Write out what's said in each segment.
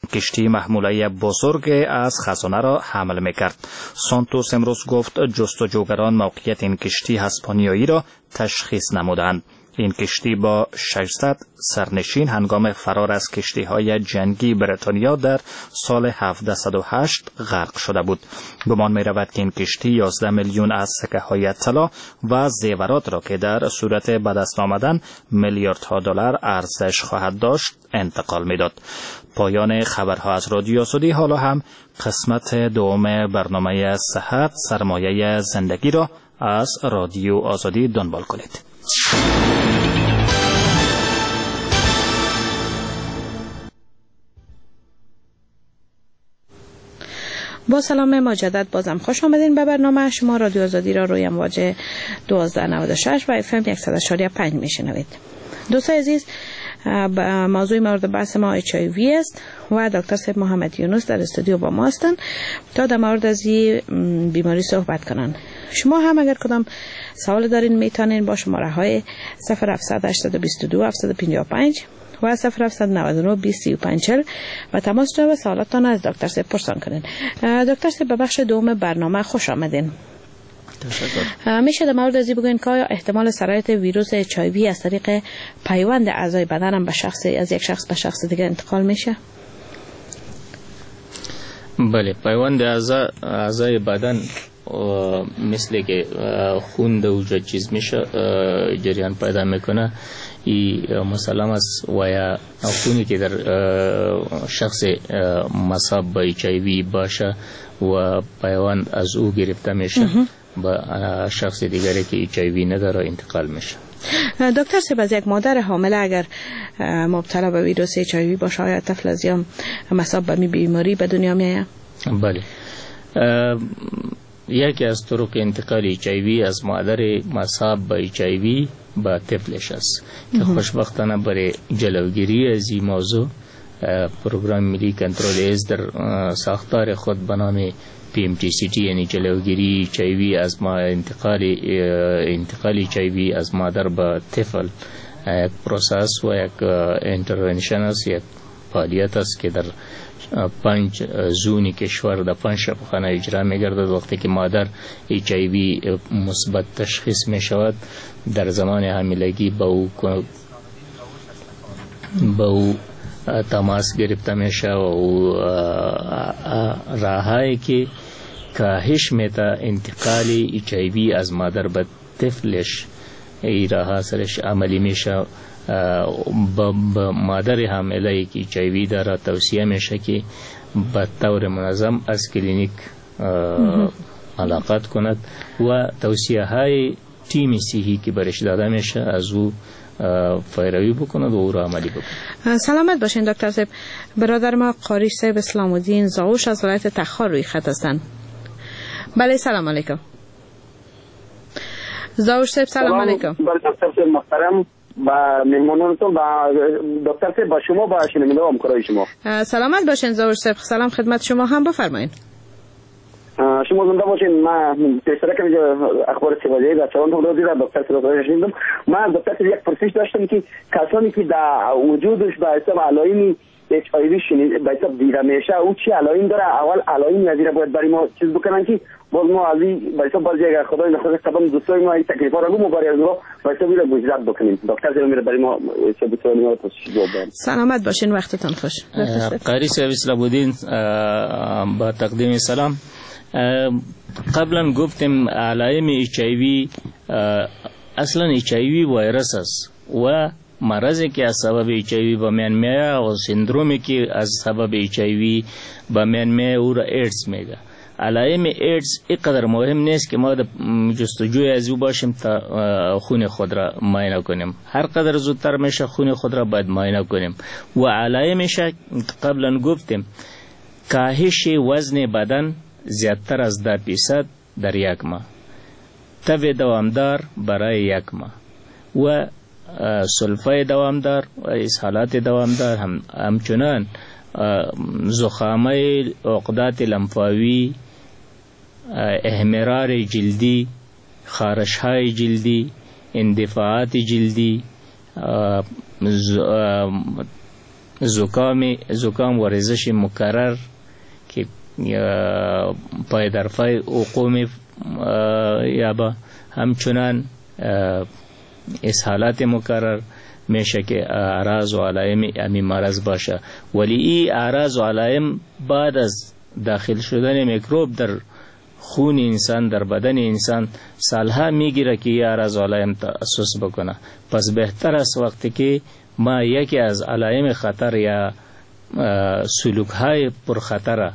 کشتی محموله بزرگ از خزانه را حمل می‌کرد. سانتوس امروز گفت جستجوگران موقعیت این کشتی اسپانیایی را تشخیص نمودند. این کشتی با 600 سرنشین هنگام فرار از کشتی‌های جنگی بریتانیا در سال 1708 غرق شده بود. گمان می‌رود که این کشتی 11 میلیون از سکه‌های طلا و زیورات را که در صورت به دست آمدن میلیاردها دلار ارزش خواهد داشت انتقال می‌داد. پایان خبرها از رادیو آزادی. حالا هم قسمت دوم برنامه صحت سرمایه زندگی را از رادیو آزادی دنبال کنید. با سلام مجدد بازم خوش آمدین به برنامه شما. رادیو آزادی را روی امواج 1296 و FM 100.5 میشنوید. دوستان عزیز، موضوع مورد بحث ما HIV است و دکتر صاحب محمد یونس در استودیو با ما هستند تا در مورد از این بیماری صحبت کنند. شما هم اگر کدام سوال دارین میتونین با شماره های 0782 755 و 0799 2035 و تماس جواب سوالاتتان از دکتر صاحب پرسان کنین. دکتر صاحب به بخش دوم برنامه خوش آمدین. میشه در مورد ازی بگوین که احتمال سرایت ویروس HIV از طریق پیوند اعضای بدن هم به از یک شخص به شخص دیگه انتقال میشه؟ بله، پیوند اعضای بدن مثل که خون در وجود چیز میشه جریان پیدا میکنه، این مسلم است و یا خونی که در شخص مصاب به HIV باشه و پیوند از او گرفته میشه با شخص دیگری که HIV نداره انتقال میشه. دکتر صاحب، از یک مادر حامله اگر مبتلا به ویروس HIV باشه آیا طفل از یا مصاب به بیماری به دنیا میآید؟ بله، یکی از طرق انتقال HIV از مادر مصاب به HIV به طفلش است که خوشبختانه برای جلوگیری از این موضوع پروگرام ملی کنترل ایدز در ساختار خود به نام PMTCT یعنی جلوگیری HIV از انتقال HIV از مادر به طفل یک پروسس و یک اینترونشن است، یک فعالیت است که در 5 زونی کشور در 5 شفاخانه اجرا می‌گردد. وقتی که مادر HIV مثبت تشخیص می‌شود در زمان حاملگی با او تماس گرفته میشه و راهایی که کاهش میده انتقال HIV از مادر به طفلش ای راه سرش عملی میشه. با مادر حامله که HIV داره توصیه میشه که به طور منظم از کلینیک ملاقات کند و توصیه های تیم صحی که برش داده میشه از او پیروی بکند و او را عملی بکند. سلامت باشین دکتر صاحب. برادر ما قاری صاحب اسلام الدین زاوش از ولایت تخار روی خط هستند. بله، سلام علیکم. زاوش صاحب سلام علیکم. بله دکتر صاحب محترم با مهمانانتون با دکتر صاحب با شما با شنونده و همکارای شما. سلامت باشین زاوش صاحب. سلام خدمت شما هم، بفرمایید. شما زنده باشین. ما تشترک کنید اخبار سوازی در چوان رو دیدم دکتر صاحب شنیدم. ما دکتر صاحب یک پرسش داشتم که کسانی که در وجودش به حساب علائم HIV شنید به حساب دیده میشه او چی علائم داره، اول علائم نظیر باید برای ما چیز بکنن که باز ما از این به حساب بازی اگر خدای نخواست سبب دوستای ما این تکلیفا رو برای از رو به حساب رو گزارش بکنیم. دکتر صاحب میره برای ما چه بتونیم ما پرسش جواب بدیم. سلامت باشین، وقتتون خوش. قاری صاحب اسلام الدین با تقدیم سلام. قبلا گفتم علائم HIV اصلا HIV ویروس است و مرضی که از سبب HIV به میان میاد و سندرومی که از سبب HIV به میان میاد او را ایدز میگه. علائم ایدز اینقدر مهم نیست که ما جستجوی از او باشیم تا خون خود را معاینه کنیم. هر قدر زودتر میشه خون خود را باید معاینه کنیم و علائمش قبلا گفتیم کاهش وزن بدن زیادتر از 10% در یک ماه، تب دوامدار برای یک ماه و سلفای دوامدار و اسهالات دوامدار همچنان زخامه عقدات لمفاوی، احمرار جلدی، خارش‌های جلدی، اندفاعات جلدی، زکام و ریزش مکرر که پای در پای عقوم یا با همچنان اسهالات مکرر میشه که اعراض و علائم امی مرض باشه. ولی این اعراض و علائم بعد از داخل شدن میکروب در خون انسان، در بدن انسان، سالها میگیره که این اعراض و علائم تأسس بکنه. پس بهتر است وقتی که ما یکی از علائم خطر یا سلوک های پرخطر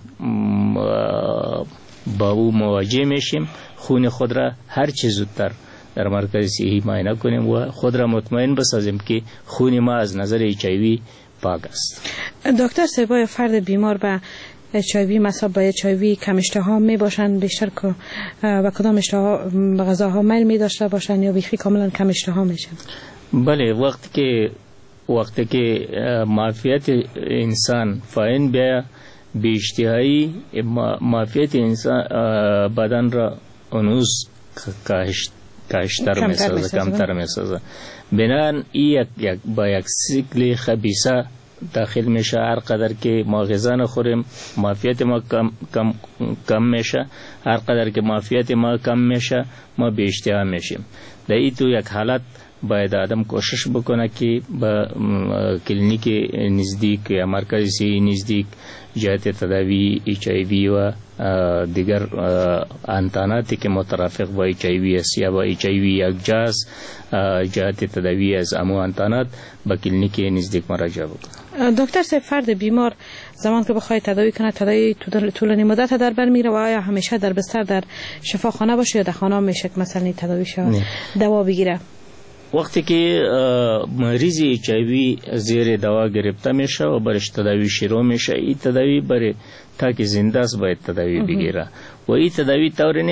با او مواجه میشیم، خون خود را هر چه زودتر در مرکز صحی معاینه کنیم و خود را مطمئن بسازیم که خون ما از نظر HIV پاک است. دکتر سبای فرد بیمار به HIV مثلا با HIV کم اشتها می باشند بیشتر و کدام اشتها غذاها میل می داشته باشند یا بیخی کاملا کم اشتها میشن؟ بله، وقتی که معافیت انسان فاین به اشتهایی، معافیت انسان بدن را اونوز کاهشتر میسازه، کمتر میسازه. بنان یک با یک سیکل خبیثه داخل میشه. هر قدر که ما غذا نخوریم معافیت ما کم میشه، هر قدر که معافیت ما کم میشه ما به اشتها میشیم. در این تو یک حالت باید آدم کوشش بکنه که با کلینیک نزدیک یا مرکز صحی نزدیک جهت تداوی HIV و دیگر انتاناتی که مترافق با HIV است یا با HIV یک جاز جهت تداوی از امو انتانات با کلینیک نزدیک مراجعه بکنه. دکتر سه فرد بیمار زمان که بخواد تداوی کنه تداوی طولانی مدت در بر میره و آیا همیشه در بستر در شفاخانه باشه یا در خانه میشه که مثلا تداوی شه دوا بگیره؟ وقتی که مریض HIV زیر دوا گرفته میشه و برش تداوی شروع میشه، این تداوی برای تا که زنده است باید تداوی بگیره و این تداوی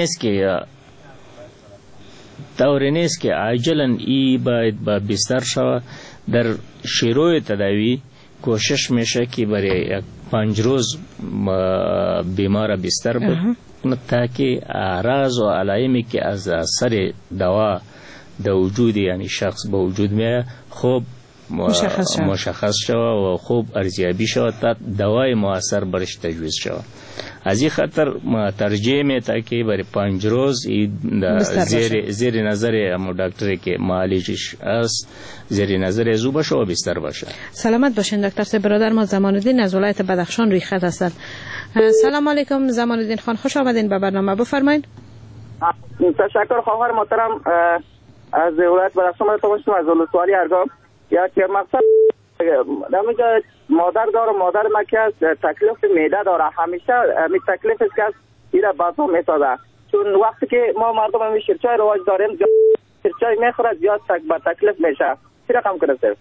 طوری نیست که عاجلا ای باید با بستر شوه. در شروع تداوی کوشش میشه که برای 5 روز بیمار بستر بود تا که اعراض و علائمی که از اثر دوا در وجود یعنی شخص به وجود میاد خوب مشخص شود و خوب ارزیابی شود تا دوای مؤثر برش تجویز شود. از این خاطر ما ترجیح میده که برای 5 روز زیر نظر دکتری که معالجش است زیر نظر از او باشه و بستر باشه. سلامت باشین دکتر سه برادر ما زمان الدین از ولایت بدخشان روی خط هستند. سلام علیکم زمان الدین خان، خوش آمدین به برنامه، بفرمایید. تشکر خواهر محترم از ولایت بدخشان. من تو از ولسوالی ارگام یک مقصد نمیگه مادر داره، مادر ما که تکلیف معده داره، همیشه می تکلیف است که ایرا بازو میسازه. چون وقتی که ما مردم همی شیرچای رواج داریم شیرچای میخوره زیاد با تکلیف میشه. چی رقم کنه سر؟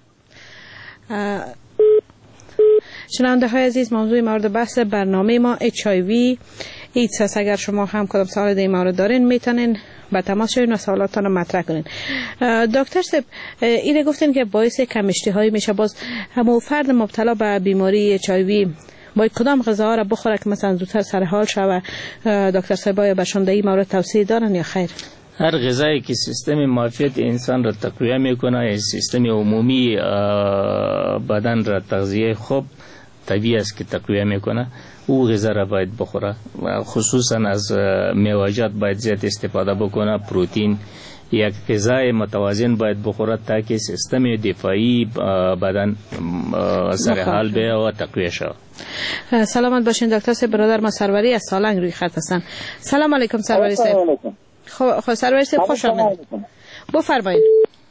شنونده های عزیز، موضوع مورد بحث برنامه ما HIV ایدز است. اگر شما هم کدام سوال در این مورد دارین میتونین با تماس شوین و سوالاتتان رو مطرح کنین. دکتر صاحب اینه گفتین که باعث کم اشتهایی میشه، باز همون فرد مبتلا به بیماری HIV باید کدام غذاها را بخوره که مثلا زودتر سر حال شه و دکتر صاحب آیا برشان در این مورد توصیه دارن یا خیر؟ هر غذایی که سیستم معافیت انسان را تقویت میکنه یا سیستم عمومی بدن را تغذیه خوب طبیعی است که تقویت میکنه، او غذا را باید بخوره. خصوصا از میوه‌جات باید زیاد استفاده بکنه. پروتئین یک غذای متوازن باید بخوره تا که سیستم دفاعی بدن سر حال بیاید و تقویت شود. سلامت باشین دکتر صاحب. برادر ما سروری از سالنگ روی خط هستن. سلام علیکم سروری صاحب. خب سروری صاحب خوش آمدید، بفرمایید.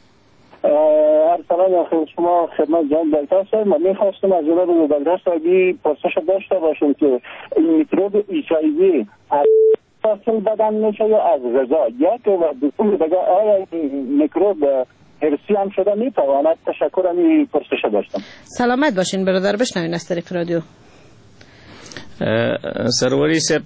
سلام خیلی شما خدمت جناب دکتر صاحب. من می‌خواستم از جناب دکتر صاحب پرسش داشته باشم که این میکروب HIV از فصل بدن میشه یا از غذا؟ یک و دوم دیگه آیا این میکروب ارثی هم شده میتواند؟ تشکر. این پرسش داشتم. سلامت باشین برادر، بشنوین از طریق رادیو. سروری صاحب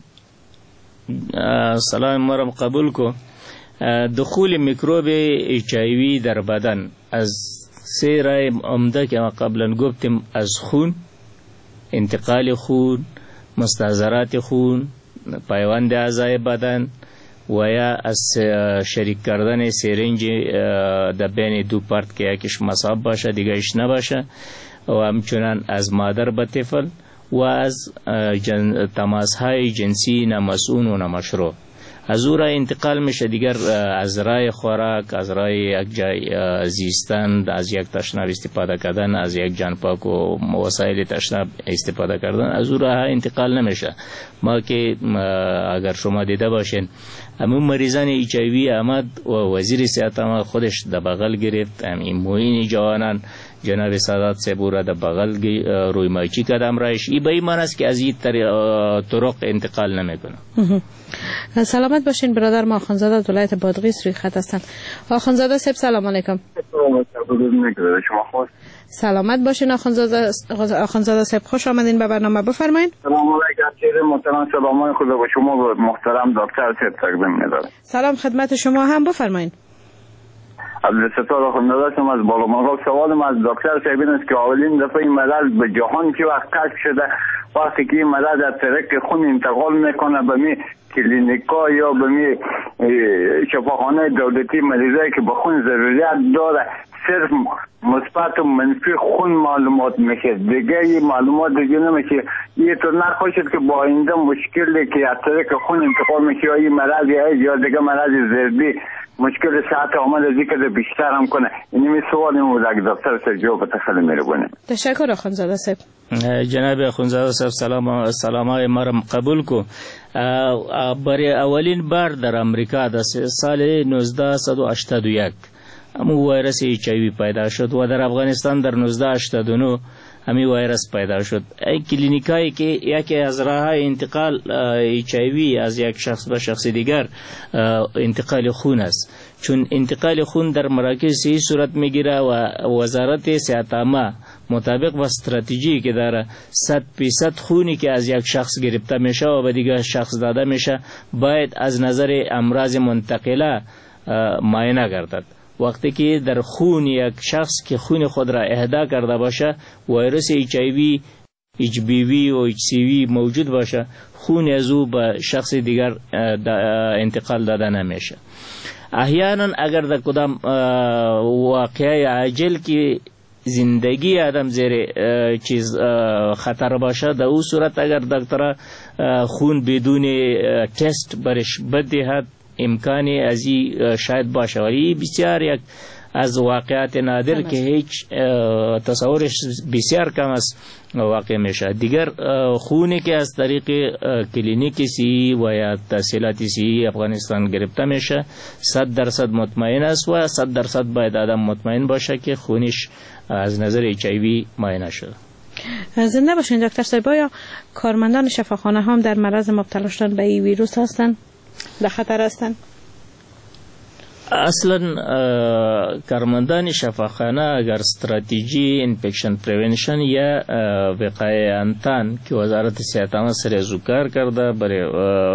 سلام ما را قبول کو. دخول میکروب HIV در بدن از 3 راه عمده که ما قبلا گفتیم: از خون، انتقال خون، مستحضرات خون، پیوند اعضای بدن و یا از شریک کردن سرنج در بین 2 پارت که یکیش مصاب باشه دیگهش نباشه و همچنان از مادر به طفل و از تماس‌های جنسی نامسئول و نامشروع. از او را انتقال میشه دیگر از راه خوراک، از راه یک جای زیستن، از یک تشناب استفاده کردن، از یک جان پاک و وسایل تشناب استفاده کردن، از او راه انتقال نمیشه. ما که اگر شما دیده باشین همون مریضان HIV آمد و وزیر صحت ما خودش در بغل گرفت، این معین جوانان جناب سادات صاحب را در بغل روی مایچی کردم رایش. این به این معنی است که از این طرق انتقال نمیکنه. سلامت باشین برادر ما آخوندزاده از ولایت بادغیس روی خط هستن. آخوندزاده صاحب سلام علیکم. سلامت باشین آخوندزاده صاحب، خوش آمدین به برنامه، بفرمایید. سلام علیکم محترم، سلام خدا با شما و محترم دکتر صاحب تقدیم می‌دارم. سلام خدمت شما هم، بفرمایید. عبدالستار آخوندزاده هستم از بالامرغ. سوالم از دکتر صاحب این است که اولین دفعه این مرض به جهان که وقت کشف شده، وقتی که این مرض از طریق خون انتقال میکنه به می کلینیکا یا به می شفاخانه دولتی، مریضایی که به خون ضروریت داره صرف مثبت و منفی خون معلومات میشه، دیگه این معلومات دیگه نمیشه. یه طور نخوشید که با آینده مشکلی که از طریق خون انتقال میشه یا این مرض یا دیگه مرض زردی مشکل صحت آمد از این که بیشتر هم کنه. این سوال این بود اگه دکتر صاحب جواب خیلی می‌رونه. تشکر آخوندزاده صاحب. جناب آخوندزاده صاحب سلامای ما را قبول کو. برای اولین بار در امریکا در سال 1981 همون ویروس HIV پیدا شد و در افغانستان در 1989 همین ویروس پیدا شد. این کلینیکایی که یکی از راه انتقال HIV از یک شخص به شخص دیگر انتقال خون است، چون انتقال خون در مراکز صحی صورت میگیره و وزارت صحت عامه مطابق با استراتژی که داره 100% خونی که از یک شخص گرفته میشه و به دیگر شخص داده میشه باید از نظر امراض منتقله معاینه گردد. وقتی که در خون یک شخص که خون خود را اهدا کرده باشه ویروس HIV، HBV و HCV موجود باشه، خون از او به شخص دیگر انتقال داده نمیشه. احیانا اگر در کدام واقعه عاجل که زندگی آدم زیر چیز خطر باشه، در او صورت اگر دکتر خون بدون تست برش بدهد امکانی از این شاید باشه، ولی بسیار یک از واقعات نادر که هیچ تصورش بسیار کم است واقع میشه. دیگر خونی که از طریق کلینیک سی و یا تحصیلات سی افغانستان گرفته میشه 100% مطمئن است و 100% باید آدم مطمئن باشه که خونش از نظر HIV معاینه شده. زنده باشین دکتر صاحب. یا کارمندان شفاخانه هم در معرض مبتلا شدن به این ویروس هستند؟ در خطر هستند؟ اصلا کارمندان شفاخانه اگر استراتژی انفکشن پریونشن یا وقایه انتان که وزارت صحت عامه سر زو کار کرده برای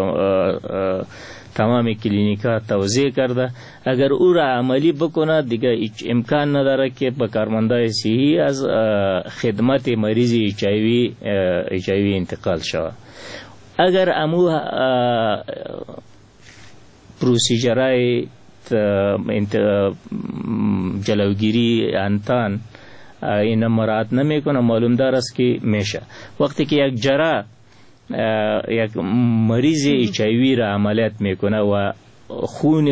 تمام کلینیکا توزیع کرده، اگر او را عملی بکنه دیگه هیچ امکان نداره که به کارمندای صحی از خدمت مریض HIV انتقال شود. اگر امو پروسیجرهای جلوگیری انتان این مراعات نمیکنه معلوم دار است که میشه. وقتی که یک جراح یک مریض HIV را عملیات میکنه و خون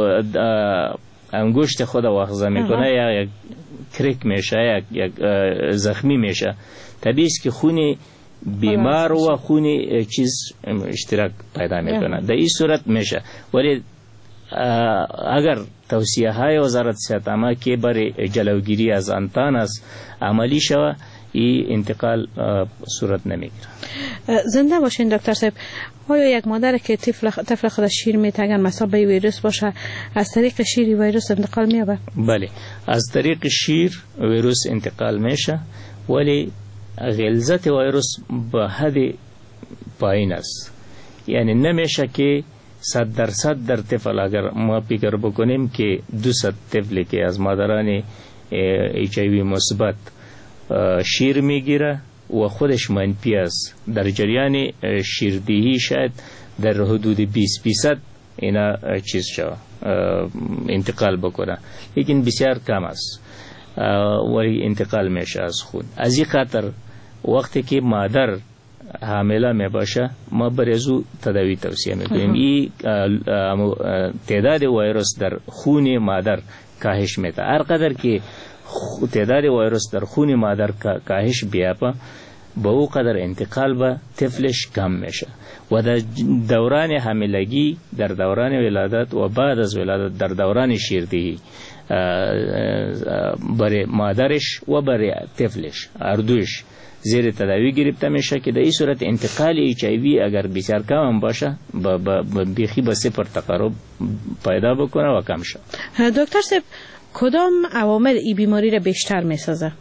انگشت خود واخذه میکنه یا یک کریک میشه یک زخمی میشه، طبیعی است که خون بیمار و خون چیز اشتراک پیدا میکنه. در این صورت میشه. ولی اگر توصیه های وزارت صحت عامه که برای جلوگیری از انتان است عملی شود، این انتقال صورت نمیگیره. زنده باشین دکتر صاحب. آیا یک مادر که طفل خودش شیر میده اگر مصاب به ویروس باشه از طریق شیر ویروس انتقال مییابه؟ بله، از طریق شیر ویروس انتقال میشه، ولی غلظت ویروس به حد پایین است. یعنی نمیشه که 100% در طفل اگر ما فکر بکنیم که 200 طفلی که از مادران HIV مثبت شیر میگیره و خودش منفی است، در جریان شیردهی شاید در حدود 20% اینا چیز شد انتقال بکنه، لیکن بسیار کم است. ولی انتقال میشه از خون. از این خاطر وقتی که مادر حامله می باشه ما برای او تداوی توصیه میکنیم. این تعداد ویروس در خون مادر کاهش میده. هر قدر که تعداد ویروس در خون مادر کاهش بیابه با او قدر انتقال به طفلش کم میشه و در دوران حاملگی، در دوران ولادت و بعد از ولادت، در دوران شیردهی برای مادرش و برای طفلش اردوش زیر تداوی گرفته میشه که در این صورت انتقال HIV اگر بسیار کم هم باشه بیخی به 0 تقارب پیدا بکنه و کم شه. دکتر صاحب کدام عوامل این بیماری را بیشتر میسازه؟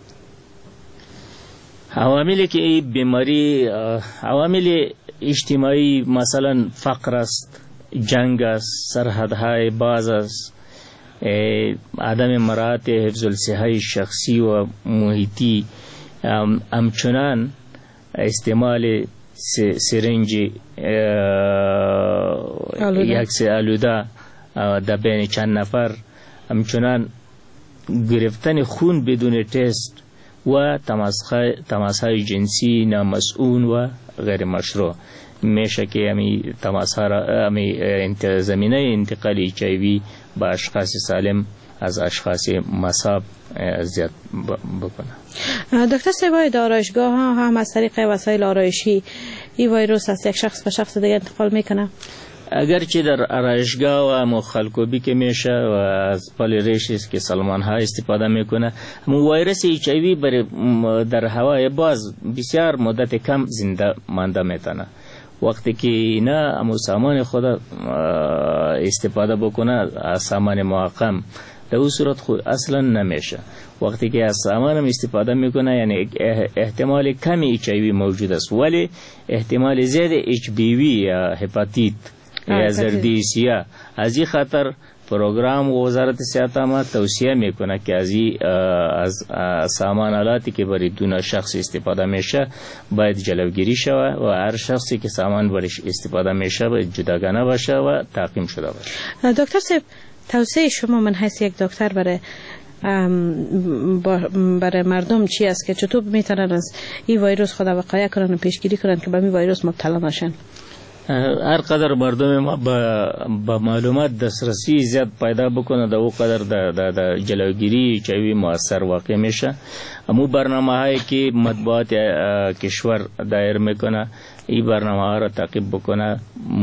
عواملی که این بیماری عوامل اجتماعی مثلا فقر است، جنگ است، سرحدهای باز است، عدم مراعات حفظ الصحه شخصی و محیطی، همچنان استعمال سرنج یک آلوده در بین چند نفر، همچنان گرفتن خون بدون تست و تماس‌های جنسی نامسئول و غیر مشروع میشه که زمینه انتقال HIV با اشخاص سالم از اشخاص مصاب زیاد بکنه. دکتر صاحب آرایشگاه ها هم از طریق وسایل آرایشی این ویروس از یک شخص به شخص دیگه انتقال میکنه؟ اگرچه در آرایشگاه و مخالکوبی که میشه و از پالیریشیس که سلمان ها استفاده میکنه، ویروس HIV در هوای باز بسیار مدت کم زنده مانده میتونه. وقتی که اینا سامان خود استفاده بکنه از سامان محکم، در اون صورت خود اصلا نمیشه. وقتی که از سامان استفاده میکنه یعنی احتمال کمی HIV موجود است، ولی احتمال زیاد HBV یا هپاتیت یا زردیسیا. از این خاطر پروگرام وزارت صحت ما توصیه میکنه که از سامان آلاتی که برای دو شخص استفاده میشه باید جلوگیری شود و هر شخصی که سامان برایش استفاده میشه باید جداگانه باشه و تعقیم شده باشه. دکتر صاحب توصیه شما من حیث یک دکتر برای مردم چی است که چطور میتونن از این ویروس خود وقایه کنن و پیشگیری کنن که به این ویروس مبتلا نشن؟ هر قدر مردم ما با معلومات دسترسی زیاد پیدا بکنه در او قدر در جلوگیری چوی مؤثر واقع میشه. امو برنامه هایی که مطبوعات کشور دایر میکنه این برنامه ها را تعقیب بکنه.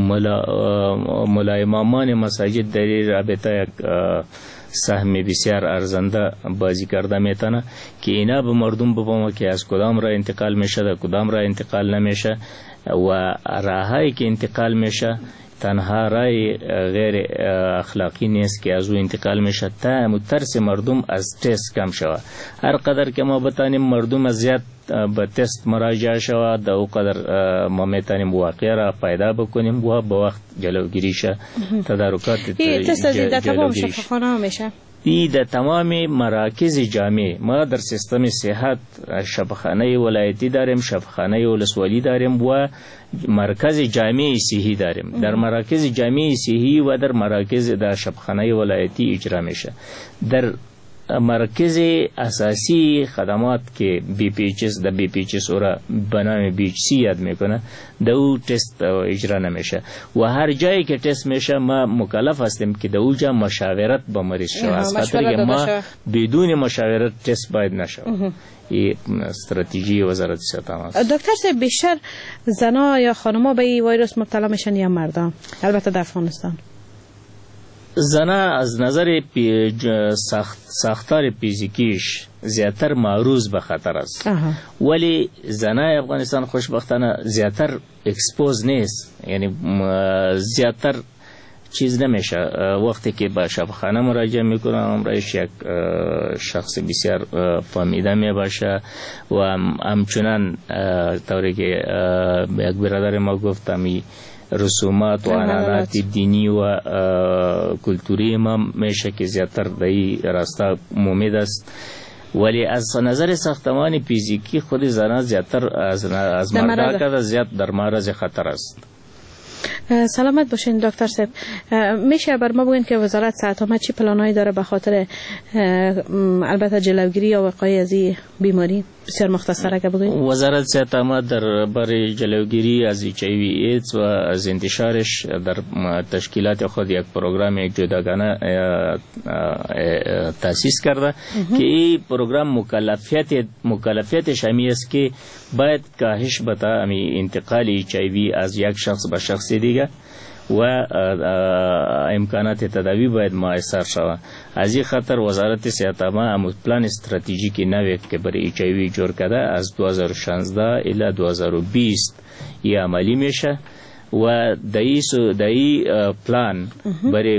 مولای امامان مساجد در رابطه یک سهم بسیار ارزنده بازی کرده میتونه که اینا به مردم بفهمه که از کدام را انتقال میشه در کدام را انتقال نمیشه و راهایی که انتقال میشه تنها رای غیر اخلاقی نیست که از او انتقال میشه تا مترس مردم از تست کم شود. هر قدر که ما بتانیم مردم از زیاد به تست مراجعه شود در او قدر ما میتانیم واقعه را پیدا بکنیم و با وقت جلوگیری شه. تدارکات تست در تمام شفاخانه میشه. ای در تمام مراکز جامع ما در سیستم صحت شفاخانه ولایتی داریم، شفاخانه ولسوالی داریم و مرکز جامع صحی داریم. در مراکز جامع صحی و در مراکز در شفاخانه ولایتی اجرا میشه. در مرکز اساسی خدمات که BPHS در BPHS را به نام BHC یاد میکنه در او تست اجرا نمیشه و هر جایی که تست میشه ما مکلف هستیم که در اونجا مشاورت با مریض شود. از خاطر که ما بدون مشاورت تست باید نشود. این استراتژی وزارت صحت است. دکتر صاحب بیشتر زنا یا خانما به این ویروس مبتلا میشن یا مردان؟ البته در افغانستان زنا از نظر ساختار فیزیکیش زیادتر معروض به خطر است. ولی زنای افغانستان خوشبختانه زیادتر اکسپوز نیست، یعنی زیادتر چیز نمیشه. وقتی که به شفاخانه مراجعه میکنه امرایش یک شخص بسیار فهمیده میباشه و همچنان طوری که یک برادر ما گفت همی رسومات و عنعنات دینی و کلتوری ما میشه که زیادتر در این راستا مومید است. ولی از نظر ساختمان فیزیکی خود زنان زیادتر از مردا زیاد در معرض خطر است. سلامت باشین دکتر صاحب. میشه بر ما بگین که وزارت صحت عامه چی پلانایی داره به خاطر البته جلوگیری یا وقایع از این بیماری؟ بسیار مختصر اگه بگین. وزارت صحت عامه در برای جلوگیری از HIV ایدز و از انتشارش در تشکیلات خود یک پروگرام جداگانه تأسیس کرده که این پروگرام مکلفیتش همی است که باید کاهش بتا انتقال HIV از یک شخص به شخص دیگه و امکانات تداوی باید میسر شود. از این خاطر وزارت صحت عامه پلان استراتژیک نوی که برای HIV جور کرده از 2016 الی 2020 یہ عملی میشه و دایی پلان برای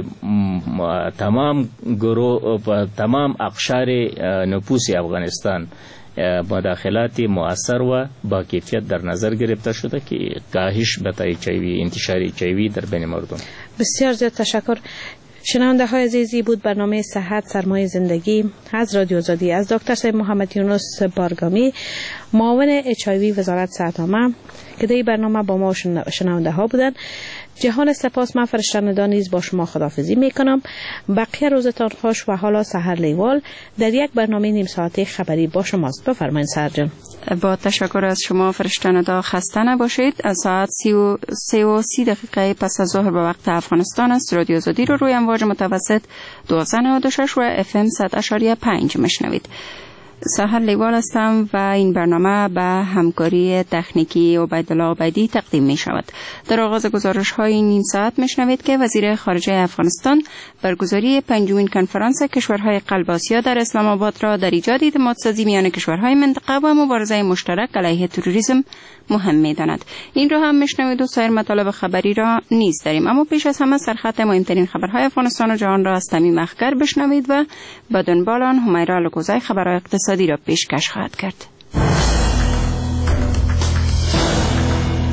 تمام اقشار نفوس افغانستان مداخلات مؤثر و با کیفیت در نظر گرفته شده که کاهش بتای انتشار HIV در بین مردم. بسیار زیاد تشکر. شنونده های عزیزی بود برنامه صحت سرمایه زندگی از رادیو آزادی از دکتر صاحب محمد یونس بارگامی، معاون HIV وزارت صحت عامه که در این برنامه با ما شنونده ها بودن. جهان سپاس. من فرشته نیز با شما خداحافظی میکنم. بقیه روزتان خوش و حالا سحر لیوال در یک برنامه نیم ساعته خبری با شماست. بفرمایید سحر جان. با تشکر از شما فرشته ندا. خسته نباشید. از ساعت 3:30 دقیقه پس از ظهر به وقت افغانستان است. رادیو آزادی رو روی امواج متوسط 1296 و FM 100.5 میشنوید. سحر لیوال هستم و این برنامه به همکاری تکنیکی عبیدالله عبیدی تقدیم می شود. در آغاز گزارش های نیم ساعت می شنوید که وزیر خارجه افغانستان برگزاری 5مین کنفرانس کشورهای قلب آسیا در اسلام آباد را در ایجاد اعتماد سازی میان کشورهای منطقه و مبارزه مشترک علیه تروریسم مهم می داند. این را هم می شنوید و سایر مطالب خبری را نیز داریم. اما پیش از همه سرخط مهمترین خبرهای افغانستان و جهان را از تمیم اخگر بشنوید و به دنبال آن همیرا لکوزای خبرهای اقتصادی را پیشکش خواهد کرد.